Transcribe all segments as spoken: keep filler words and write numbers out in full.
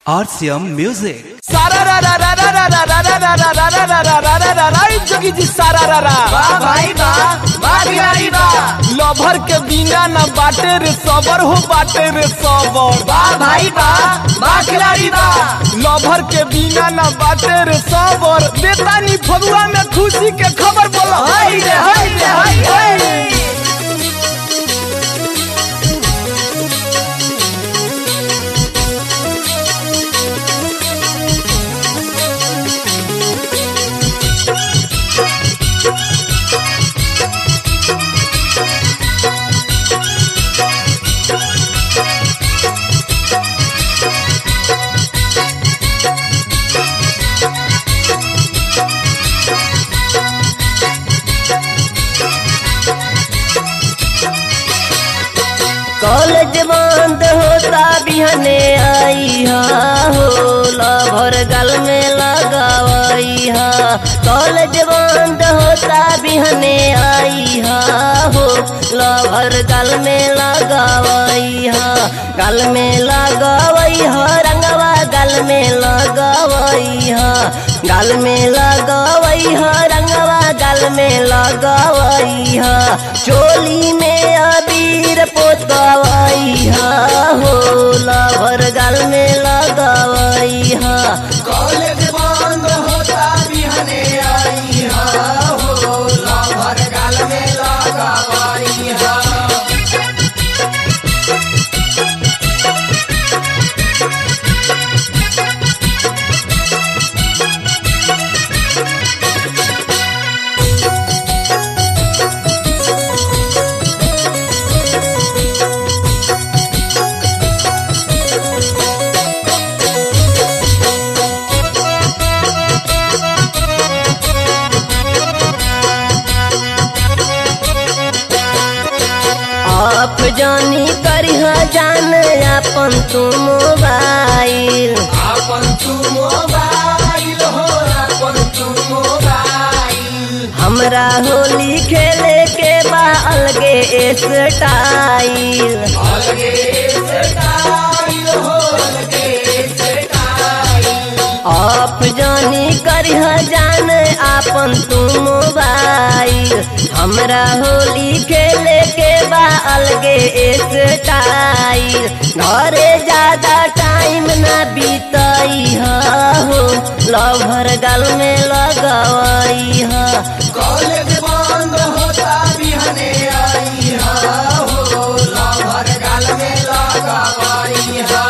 R C M Music. सारा रा रा रा रा रा रा रा रा रा रा रा रा रा रा रा रा रा रा जोगी जी सारा रा रा वाह भाई वाह वाह बिहारी वाह लभर के बिना न बाटे रे सबर हो बाटे रे सबर वाह भाई वाह वाह खिलाड़ी वाह लभर के बिना न बाटे रे सबर बेतानी फगुआ में खुशी के खबर बोलो हाय रे हाय रे हाय हाय कॉलेज बंद होता बिहने आई हा हो लभर गल में लगावई हा कॉलेज बंद होता बिहने आई हा हो लभर गल में लगावई हा गल में लगावई हा रंगवा गल में लगावई हा गल में लगावई हा रंगवा गल में लगावई हा चोली में अबीर पोतवाई हा हो लभर गल में लगावई हा कॉलेज बंद होता बिहने आई हा हो लभर गल में लगावई हा आप जानी करिहा जान अपन तू मोबाइल अपन तू मोबाइल हो अपन तू मोबाइल हमरा होली खेले के बा अलगे स्टाइल अलगे स्टाइल हो अलगे स्टाइल आप जानी करिहा जान अपन तू मोबाइल हमरा होली खेले के बा अलगे स्टाइल घरे ज्यादा टाइम ना बीतई हा हो लभर गल में लगवई हा कॉलेज बंद होता बिहने आई हा हो लभर गल में लगावई हा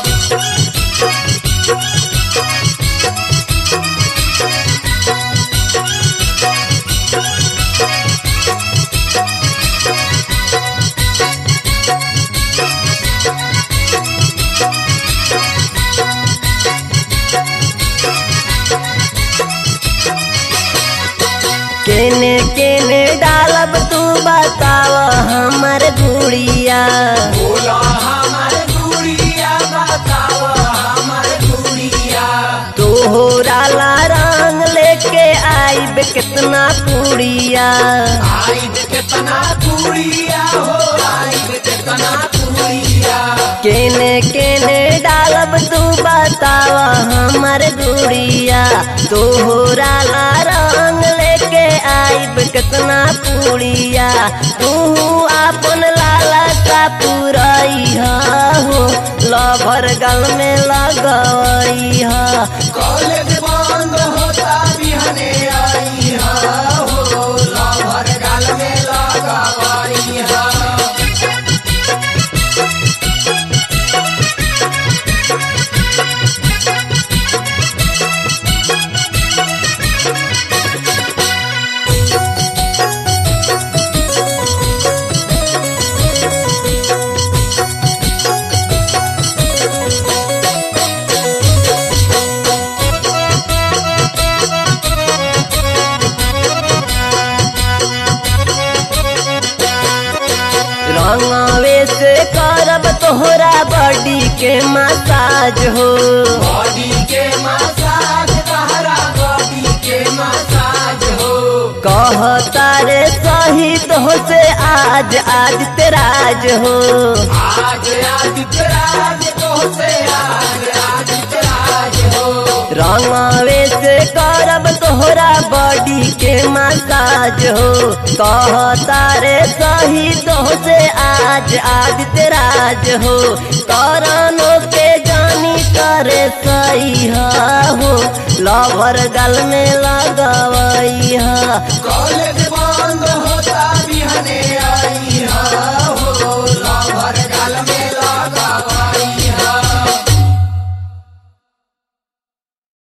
केने केने डालब तू बताव हमर गुड़िया बोला हमार गुड़िया बताव हमार गुड़िया तोहरा ला रंग लेके आइब कितना पुड़िया आइब कितना गुड़िया हो आइब कितना गुड़िया केने केने डालब तू बताव हमर गुड़िया तोहरा ला रंग लेके आइब कितना पुड़िया तू अपन लाला का पुरई हा हो लभर गल में लगवई हा कॉलेज बंद होता बिहने आई हा हो लभर गल में लगावई हा रंगवे से करब तोहरा बॉडी के मसाज हो बॉडी के मसाज तहरा बॉडी के मसाज हो कहता रे सही तो से आज आज तेराज हो आज आज तेराज तो से आज आज बॉडी के मसाज हो। कहता रे सही तो से आज आदित्य राज हो। करनो के जानी करे सही हो, लवर गल में लगवई। कॉलेज बंद होता बिहने